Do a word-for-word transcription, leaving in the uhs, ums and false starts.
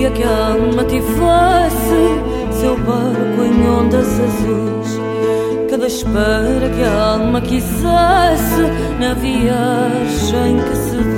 dia que a alma tivesse seu barco em ondas azuis, cada espera que a alma quisesse na viagem que se